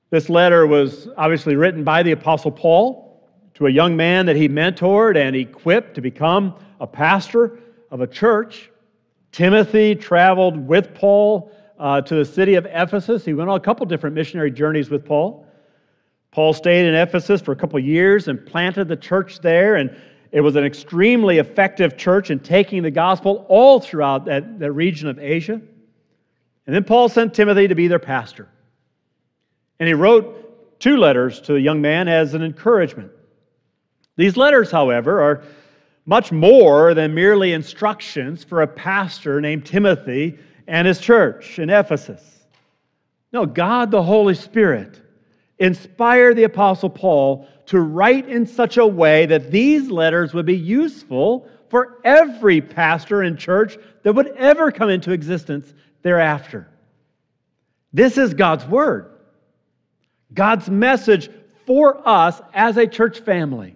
This letter was obviously written by the Apostle Paul to a young man that he mentored and equipped to become a pastor of a church. Timothy traveled with Paul to the city of Ephesus. He went on a couple different missionary journeys with Paul. Paul stayed in Ephesus for a couple years and planted the church there, and it was an extremely effective church in taking the gospel all throughout that region of Asia. And then Paul sent Timothy to be their pastor. And he wrote 2 letters to the young man as an encouragement. These letters, however, are much more than merely instructions for a pastor named Timothy and his church in Ephesus. No, God the Holy Spirit inspired the Apostle Paul to write in such a way that these letters would be useful for every pastor and church that would ever come into existence thereafter. This is God's Word, God's message for us as a church family.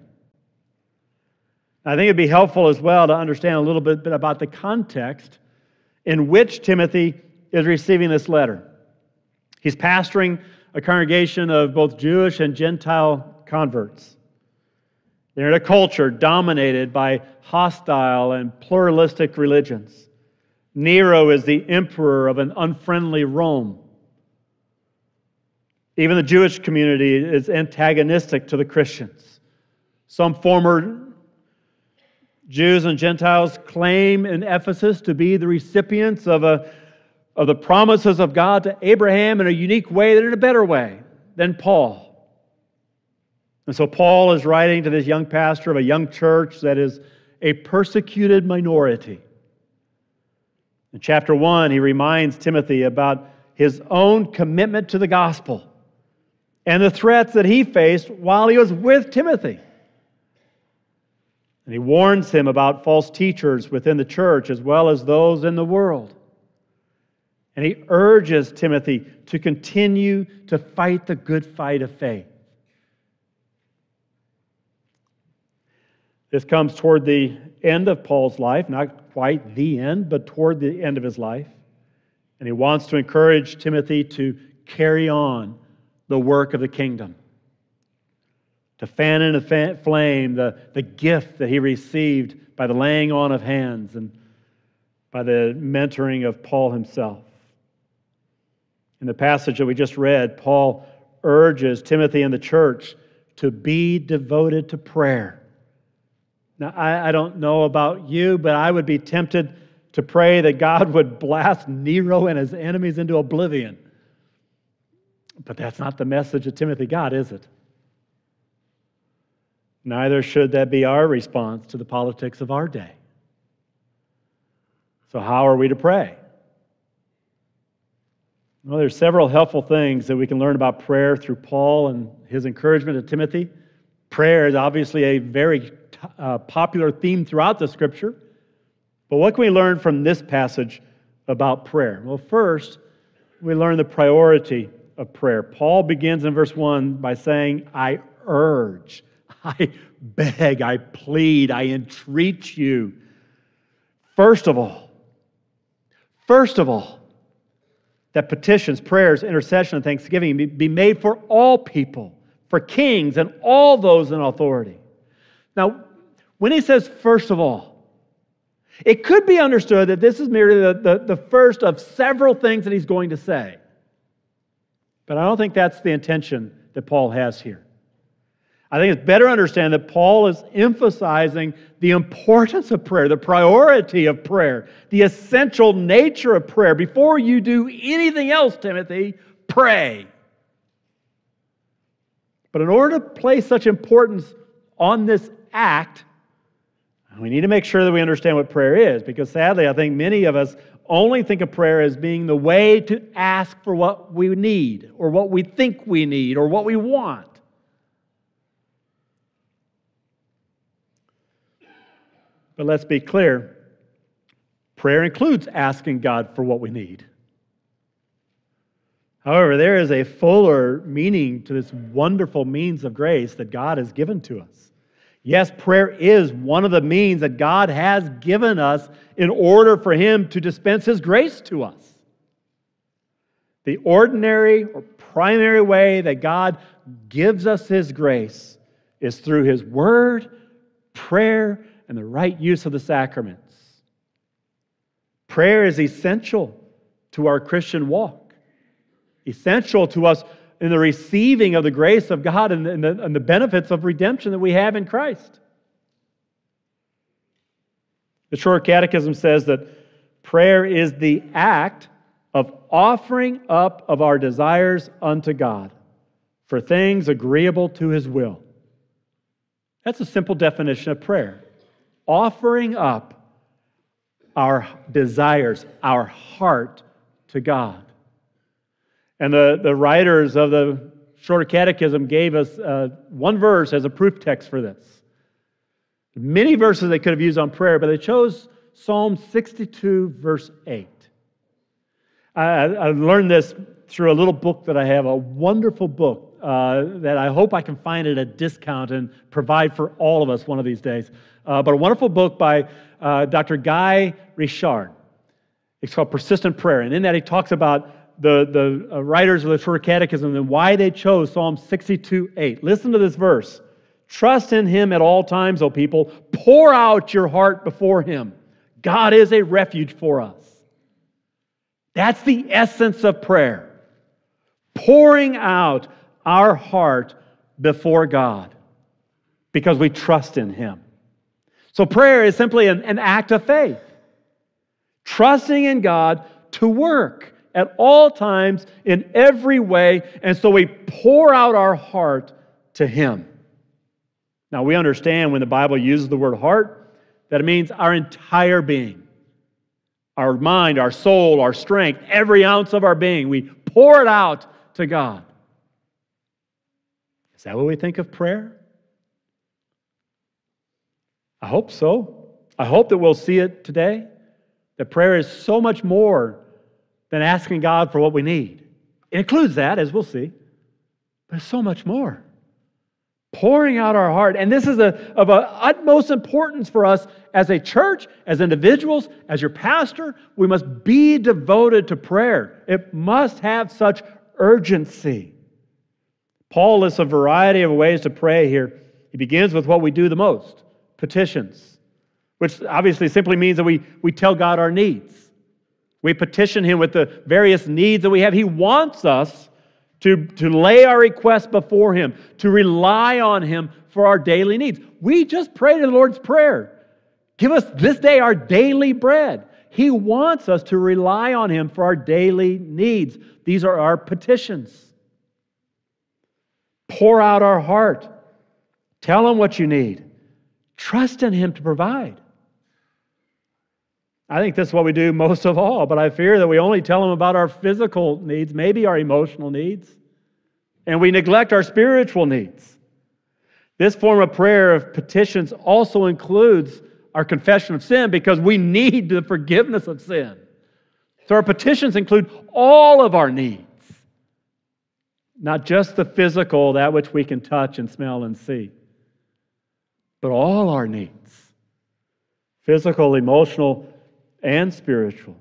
I think it'd be helpful as well to understand a little bit about the context in which Timothy is receiving this letter. He's pastoring a congregation of both Jewish and Gentile converts. They're in a culture dominated by hostile and pluralistic religions. Nero is the emperor of an unfriendly Rome. Even the Jewish community is antagonistic to the Christians. Some former Jews and Gentiles claim in Ephesus to be the recipients of the promises of God to Abraham in a unique way, and in a better way than Paul. And so Paul is writing to this young pastor of a young church that is a persecuted minority. In chapter 1, he reminds Timothy about his own commitment to the gospel and the threats that he faced while he was with Timothy. And he warns him about false teachers within the church as well as those in the world. And he urges Timothy to continue to fight the good fight of faith. This comes toward the end of Paul's life, not quite the end, but toward the end of his life. And he wants to encourage Timothy to carry on the work of the kingdom, to fan into flame the gift that he received by the laying on of hands and by the mentoring of Paul himself. In the passage that we just read, Paul urges Timothy and the church to be devoted to prayer. Now, I don't know about you, but I would be tempted to pray that God would blast Nero and his enemies into oblivion. But that's not the message that Timothy got, is it? Neither should that be our response to the politics of our day. So how are we to pray? Well, there's several helpful things that we can learn about prayer through Paul and his encouragement to Timothy. Prayer is obviously a very popular theme throughout the Scripture. But what can we learn from this passage about prayer? Well, first, we learn the priority of prayer. Paul begins in verse 1 by saying, I urge, I beg, I plead, I entreat you. First of all, that petitions, prayers, intercession, and thanksgiving be made for all people, for kings and all those in authority. Now, when he says first of all, it could be understood that this is merely the first of several things that he's going to say. But I don't think that's the intention that Paul has here. I think it's better to understand that Paul is emphasizing the importance of prayer, the priority of prayer, the essential nature of prayer. Before you do anything else, Timothy, pray. But in order to place such importance on this act, we need to make sure that we understand what prayer is, because sadly, I think many of us only think of prayer as being the way to ask for what we need, or what we think we need, or what we want. But let's be clear, prayer includes asking God for what we need. However, there is a fuller meaning to this wonderful means of grace that God has given to us. Yes, prayer is one of the means that God has given us in order for Him to dispense His grace to us. The ordinary or primary way that God gives us His grace is through His Word, prayer, and the right use of the sacraments. Prayer is essential to our Christian walk, essential to us in the receiving of the grace of God and the benefits of redemption that we have in Christ. The Short Catechism says that prayer is the act of offering up of our desires unto God for things agreeable to His will. That's a simple definition of prayer. Offering up our desires, our heart to God. And the writers of the Shorter Catechism gave us one verse as a proof text for this. Many verses they could have used on prayer, but they chose Psalm 62, verse 8. I learned this through a little book that I have, a wonderful book that I hope I can find at a discount and provide for all of us one of these days. But a wonderful book by Dr. Guy Richard. It's called Persistent Prayer. And in that he talks about the writers of the Shorter Catechism and why they chose Psalm 62:8. Listen to this verse. Trust in Him at all times, O people. Pour out your heart before Him. God is a refuge for us. That's the essence of prayer. Pouring out our heart before God because we trust in Him. So prayer is simply an act of faith. Trusting in God to work at all times in every way, and so we pour out our heart to Him. Now, we understand when the Bible uses the word heart, that it means our entire being. Our mind, our soul, our strength, every ounce of our being. We pour it out to God. Is that what we think of prayer? I hope so. I hope that we'll see it today. That prayer is so much more than asking God for what we need. It includes that, as we'll see, but it's so much more. Pouring out our heart. And this is of utmost importance for us as a church, as individuals, as your pastor. We must be devoted to prayer. It must have such urgency. Paul lists a variety of ways to pray here. He begins with what we do the most, petitions, which obviously simply means that we tell God our needs. We petition Him with the various needs that we have. He wants us to lay our requests before Him, to rely on Him for our daily needs. We just pray the Lord's Prayer. Give us this day our daily bread. He wants us to rely on Him for our daily needs. These are our petitions. Pour out our heart. Tell Him what you need. Trust in Him to provide. I think this is what we do most of all, but I fear that we only tell Him about our physical needs, maybe our emotional needs, and we neglect our spiritual needs. This form of prayer of petitions also includes our confession of sin because we need the forgiveness of sin. So our petitions include all of our needs, not just the physical, that which we can touch and smell and see, but all our needs, physical, emotional, and spiritual.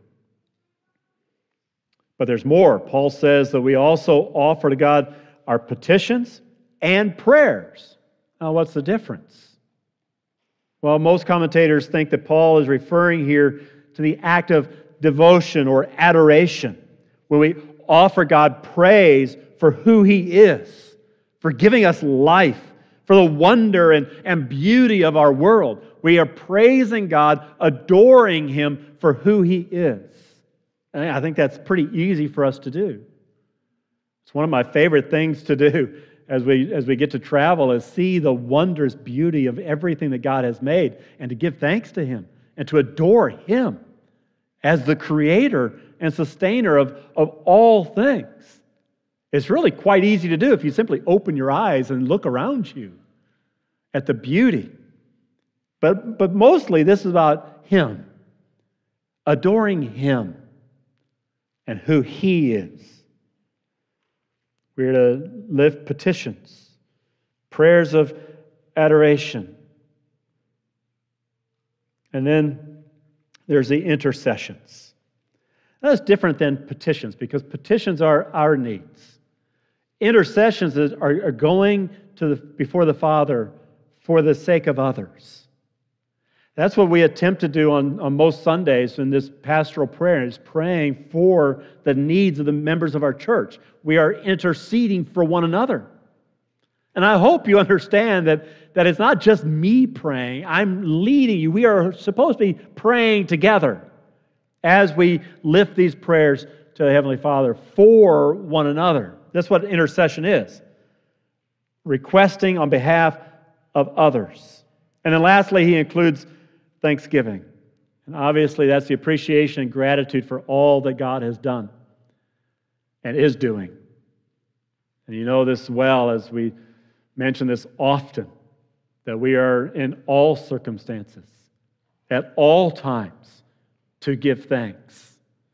But there's more. Paul says that we also offer to God our petitions and prayers. Now, what's the difference? Well, most commentators think that Paul is referring here to the act of devotion or adoration, when we offer God praise for who He is, for giving us life, for the wonder and beauty of our world. We are praising God, adoring Him for who He is. And I think that's pretty easy for us to do. It's one of my favorite things to do as we get to travel, is see the wondrous beauty of everything that God has made and to give thanks to Him and to adore Him as the creator and sustainer of all things. It's really quite easy to do if you simply open your eyes and look around you at the beauty. But mostly this is about Him, adoring Him and who He is. We're to lift petitions, prayers of adoration. And then there's the intercessions. That's different than petitions because petitions are our needs. intercessions are going before the Father for the sake of others. That's what we attempt to do on most Sundays in this pastoral prayer, is praying for the needs of the members of our church. We are interceding for one another. And I hope you understand that it's not just me praying. I'm leading you. We are supposed to be praying together as we lift these prayers to the Heavenly Father for one another. That's what intercession is. Requesting on behalf of others. And then lastly, he includes thanksgiving. And obviously that's the appreciation and gratitude for all that God has done and is doing. And you know this well, as we mention this often, that we are in all circumstances, at all times, to give thanks.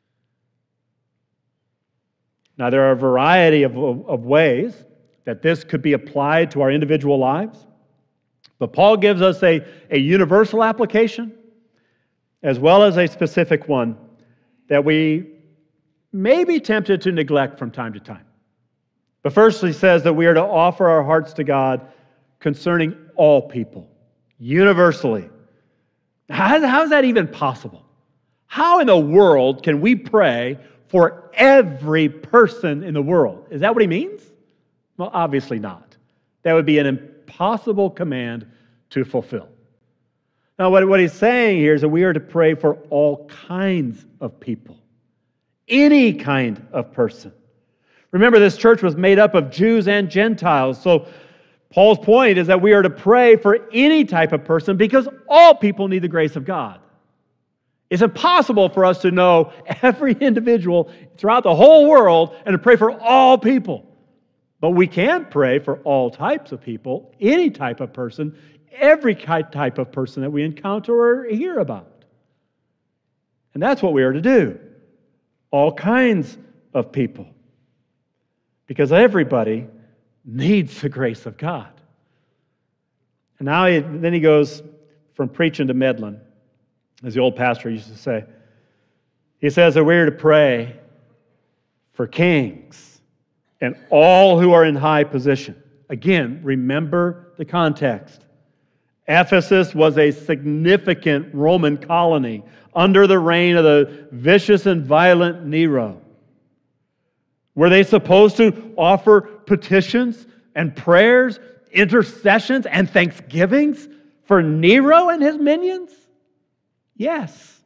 Now, there are a variety of ways that this could be applied to our individual lives, but Paul gives us a universal application as well as a specific one that we may be tempted to neglect from time to time. But first, he says that we are to offer our hearts to God concerning all people, universally. How is that even possible? How in the world can we pray for every person in the world? Is that what he means? Well, obviously not. That would be an impossible command to fulfill. Now, what he's saying here is that we are to pray for all kinds of people, any kind of person. Remember, this church was made up of Jews and Gentiles, so Paul's point is that we are to pray for any type of person because all people need the grace of God. It's impossible for us to know every individual throughout the whole world and to pray for all people. But we can pray for all types of people, any type of person, every type of person that we encounter or hear about. And that's what we are to do. All kinds of people. Because everybody needs the grace of God. And now then he goes from preaching to meddling, as the old pastor used to say. He says that we're to pray for kings and all who are in high position. Again, remember the context. Ephesus was a significant Roman colony under the reign of the vicious and violent Nero. Were they supposed to offer petitions and prayers, intercessions and thanksgivings for Nero and his minions? Yes.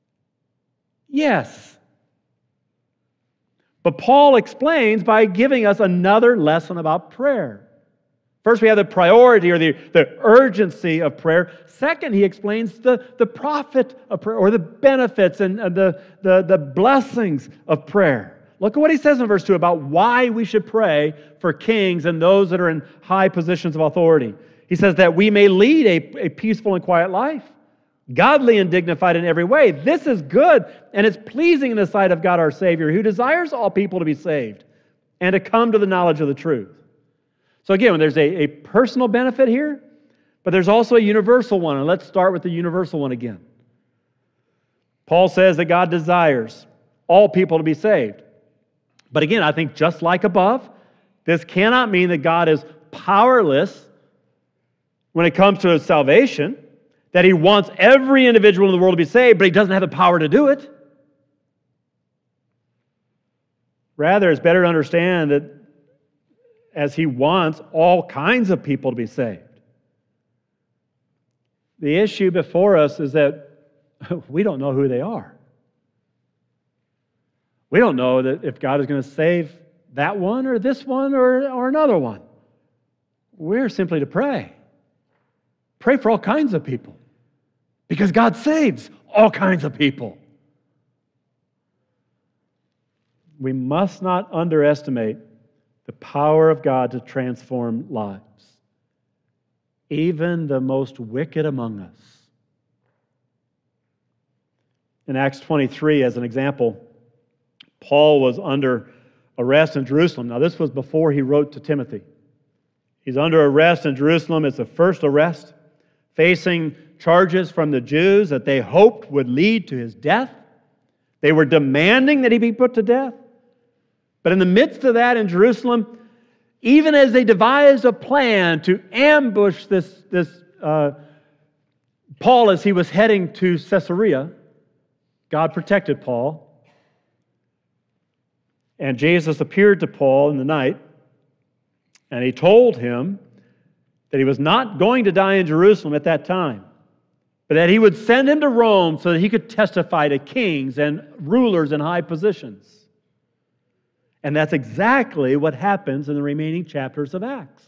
Yes. But Paul explains by giving us another lesson about prayer. First, we have the priority or the urgency of prayer. Second, he explains the profit of prayer or the benefits and the blessings of prayer. Look at what he says in verse 2 about why we should pray for kings and those that are in high positions of authority. He says that we may lead a peaceful and quiet life, godly and dignified in every way. This is good, and it's pleasing in the sight of God our Savior, who desires all people to be saved and to come to the knowledge of the truth. So again, there's a personal benefit here, but there's also a universal one. And let's start with the universal one again. Paul says that God desires all people to be saved. But again, I think just like above, this cannot mean that God is powerless when it comes to his salvation, that he wants every individual in the world to be saved, but he doesn't have the power to do it. Rather, it's better to understand that as he wants all kinds of people to be saved. The issue before us is that we don't know who they are. We don't know that if God is going to save that one or this one or another one. We're simply to pray. Pray for all kinds of people. Because God saves all kinds of people. We must not underestimate the power of God to transform lives. Even the most wicked among us. In Acts 23, as an example, Paul was under arrest in Jerusalem. Now, this was before he wrote to Timothy. He's under arrest in Jerusalem. It's the first arrest, facing charges from the Jews that they hoped would lead to his death. They were demanding that he be put to death. But in the midst of that in Jerusalem, even as they devised a plan to ambush this Paul as he was heading to Caesarea, God protected Paul. And Jesus appeared to Paul in the night, and he told him that he was not going to die in Jerusalem at that time, but that he would send him to Rome so that he could testify to kings and rulers in high positions. And that's exactly what happens in the remaining chapters of Acts.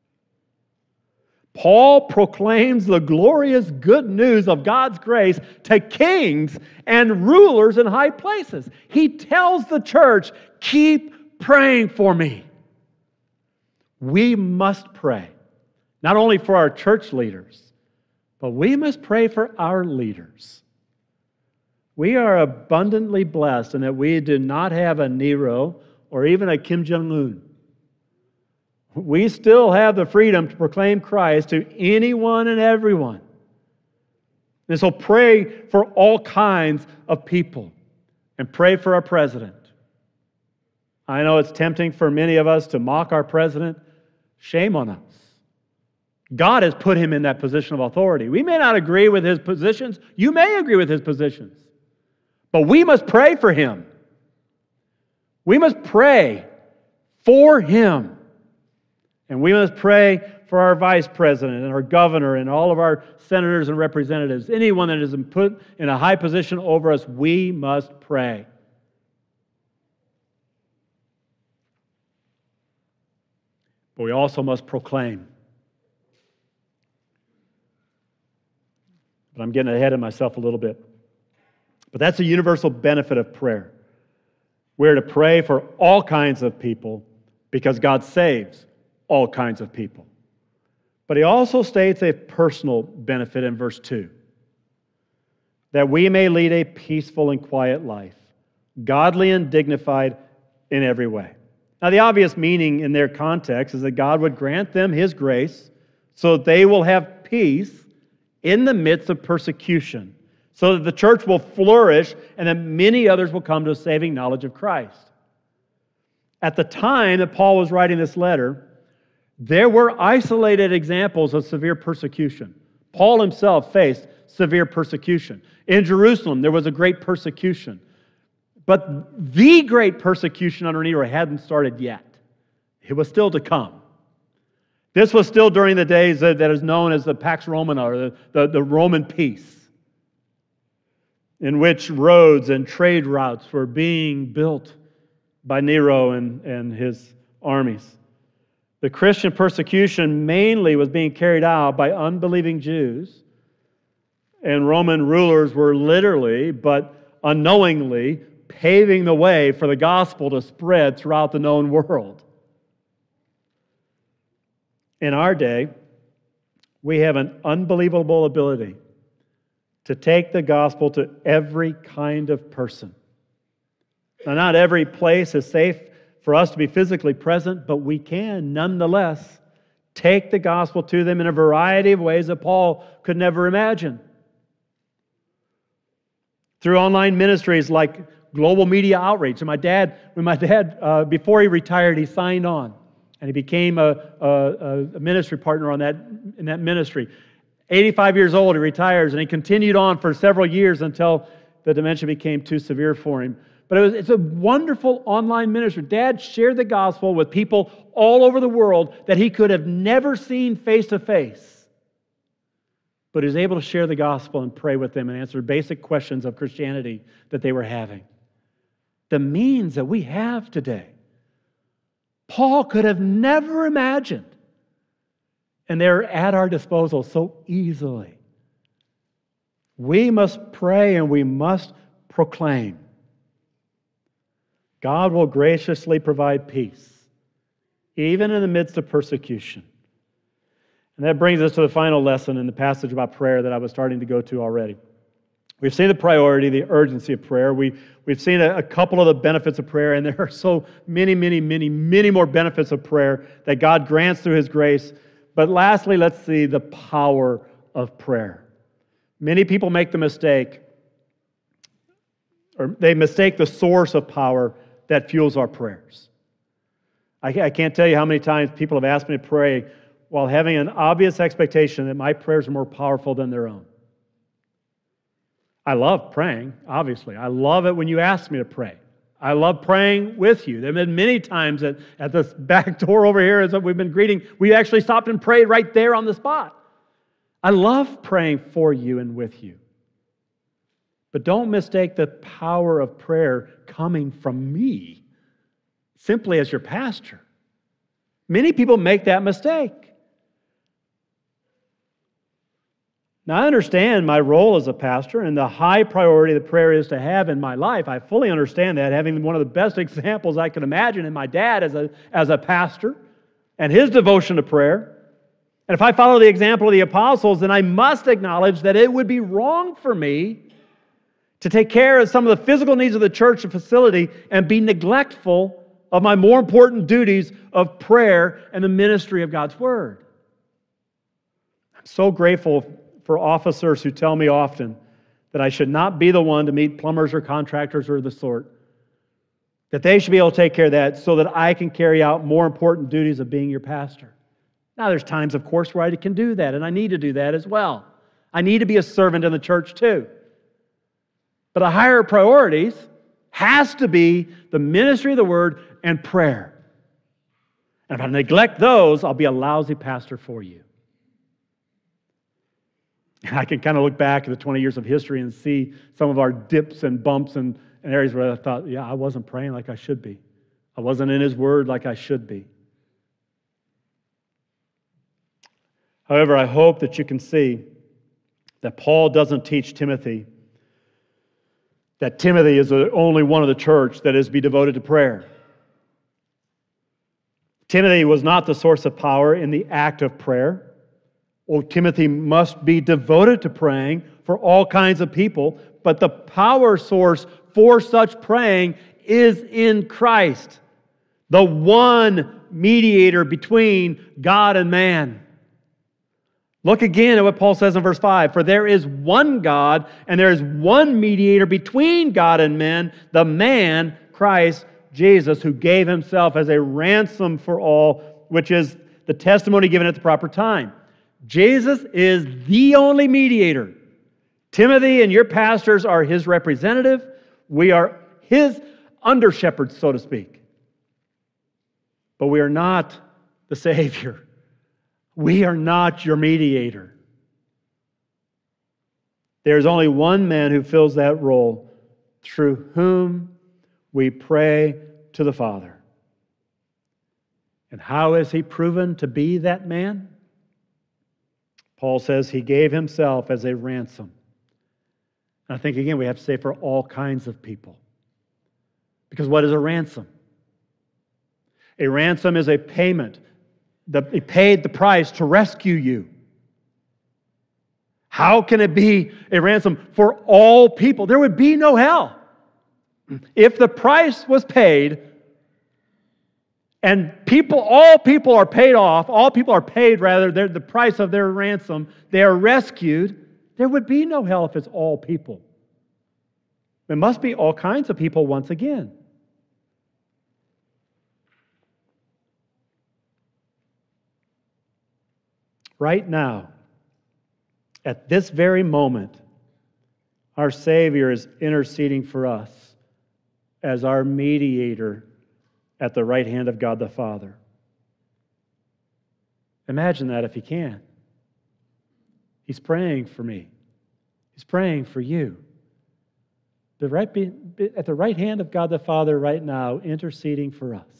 Paul proclaims the glorious good news of God's grace to kings and rulers in high places. He tells the church, keep praying for me. We must pray, not only for our church leaders, but we must pray for our leaders. We are abundantly blessed in that we do not have a Nero or even a Kim Jong-un. We still have the freedom to proclaim Christ to anyone and everyone. And so pray for all kinds of people and pray for our president. I know it's tempting for many of us to mock our president. Shame on us. God has put him in that position of authority. We may not agree with his positions. You may agree with his positions. But we must pray for him. We must pray for him. And we must pray for our vice president and our governor and all of our senators and representatives. Anyone that is put in a high position over us, we must pray. But we also must proclaim. But I'm getting ahead of myself a little bit. But that's a universal benefit of prayer. We're to pray for all kinds of people because God saves all kinds of people. But he also states a personal benefit in verse 2. That we may lead a peaceful and quiet life, godly and dignified in every way. Now, the obvious meaning in their context is that God would grant them His grace so that they will have peace in the midst of persecution, so that the church will flourish and that many others will come to a saving knowledge of Christ. At the time that Paul was writing this letter, there were isolated examples of severe persecution. Paul himself faced severe persecution. In Jerusalem, there was a great persecution. But the great persecution under Nero hadn't started yet. It was still to come. This was still during the days that is known as the Pax Romana, or the Roman peace, in which roads and trade routes were being built by Nero and his armies. The Christian persecution mainly was being carried out by unbelieving Jews, and Roman rulers were literally, but unknowingly, paving the way for the gospel to spread throughout the known world. In our day, we have an unbelievable ability to take the gospel to every kind of person. Now, not every place is safe for us to be physically present, but we can nonetheless take the gospel to them in a variety of ways that Paul could never imagine. Through online ministries like global media outreach. And when my dad, before he retired, he signed on. And he became a ministry partner in that ministry. 85 years old, he retires, and he continued on for several years until the dementia became too severe for him. But it's a wonderful online ministry. Dad shared the gospel with people all over the world that he could have never seen face to face. But he was able to share the gospel and pray with them and answer basic questions of Christianity that they were having. The means that we have today, Paul could have never imagined. And they're at our disposal so easily. We must pray and we must proclaim. God will graciously provide peace, even in the midst of persecution. And that brings us to the final lesson in the passage about prayer that I was starting to go to already. We've seen the priority, the urgency of prayer. We've seen a couple of the benefits of prayer, and there are so many more benefits of prayer that God grants through His grace. But lastly, let's see the power of prayer. Many people make the mistake, or they mistake the source of power that fuels our prayers. I can't tell you how many times people have asked me to pray while having an obvious expectation that my prayers are more powerful than their own. I love praying, obviously. I love it when you ask me to pray. I love praying with you. There have been many times at this back door over here as we've been greeting, we actually stopped and prayed right there on the spot. I love praying for you and with you. But don't mistake the power of prayer coming from me, simply as your pastor. Many people make that mistake. Now, I understand my role as a pastor and the high priority that prayer is to have in my life. I fully understand that, having one of the best examples I can imagine in my dad as a pastor and his devotion to prayer. And if I follow the example of the apostles, then I must acknowledge that it would be wrong for me to take care of some of the physical needs of the church and facility and be neglectful of my more important duties of prayer and the ministry of God's Word. I'm so grateful for officers who tell me often that I should not be the one to meet plumbers or contractors or the sort, that they should be able to take care of that so that I can carry out more important duties of being your pastor. Now, there's times, of course, where I can do that, and I need to do that as well. I need to be a servant in the church too. But a higher priorities has to be the ministry of the Word and prayer. And if I neglect those, I'll be a lousy pastor for you. And I can kind of look back at the 20 years of history and see some of our dips and bumps and areas where I thought, yeah, I wasn't praying like I should be. I wasn't in His Word like I should be. However, I hope that you can see that Paul doesn't teach Timothy that Timothy is the only one of the church that is to be devoted to prayer. Timothy was not the source of power in the act of prayer. Timothy must be devoted to praying for all kinds of people, but the power source for such praying is in Christ, the one mediator between God and man. Look again at what Paul says in verse 5. For there is one God, and there is one mediator between God and men, the man, Christ Jesus, who gave Himself as a ransom for all, which is the testimony given at the proper time. Jesus is the only mediator. Timothy and your pastors are His representative. We are His under-shepherds, so to speak. But we are not the Savior. We are not your mediator. There is only one man who fills that role, through whom we pray to the Father. And how is He proven to be that man? Paul says He gave Himself as a ransom. And I think, again, we have to say for all kinds of people. Because what is a ransom? A ransom is a payment. He paid the price to rescue you. How can it be a ransom for all people? There would be no hell. If the price was paid and all people are paid off, all people are paid rather, the price of their ransom, they are rescued, there would be no hell if it's all people. There must be all kinds of people once again. Right now, at this very moment, our Savior is interceding for us as our mediator at the right hand of God the Father. Imagine that if you can. He's praying for me. He's praying for you. At the right hand of God the Father right now, interceding for us.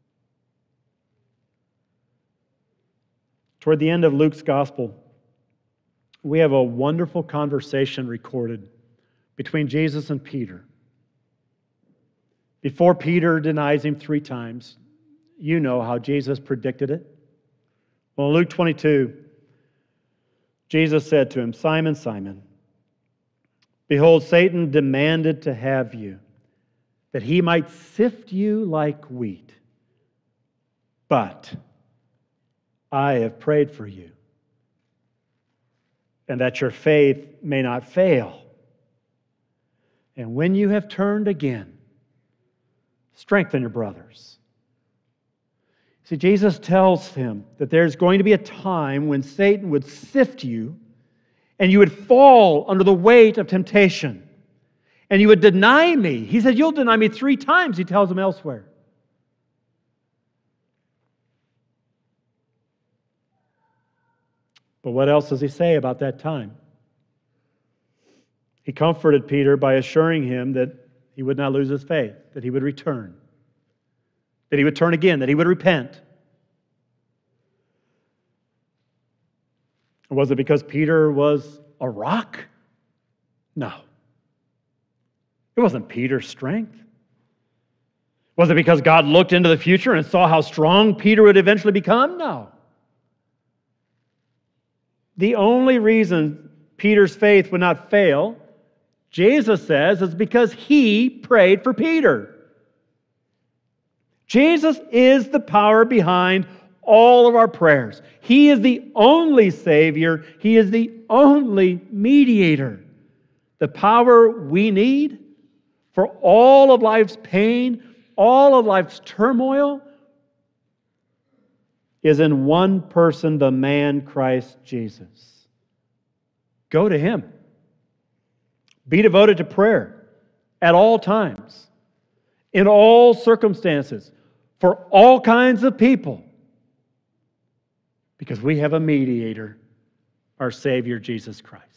Toward the end of Luke's Gospel, we have a wonderful conversation recorded between Jesus and Peter. Before Peter denies Him 3 times, you know how Jesus predicted it. Well, in Luke 22, Jesus said to him, Simon, Simon, behold, Satan demanded to have you, that he might sift you like wheat. But I have prayed for you, and that your faith may not fail. And when you have turned again, strengthen your brothers. See, Jesus tells him that there's going to be a time when Satan would sift you and you would fall under the weight of temptation and you would deny me. He said, you'll deny me 3 times, he tells him elsewhere. But what else does he say about that time? He comforted Peter by assuring him that he would not lose his faith, that he would return, that he would turn again, that he would repent. Was it because Peter was a rock? No. It wasn't Peter's strength. Was it because God looked into the future and saw how strong Peter would eventually become? No. The only reason Peter's faith would not fail, Jesus says, is because he prayed for Peter. Jesus is the power behind all of our prayers. He is the only Savior. He is the only mediator. The power we need for all of life's pain, all of life's turmoil, is in one person, the man Christ Jesus. Go to Him. Be devoted to prayer at all times, in all circumstances, for all kinds of people, because we have a mediator, our Savior, Jesus Christ.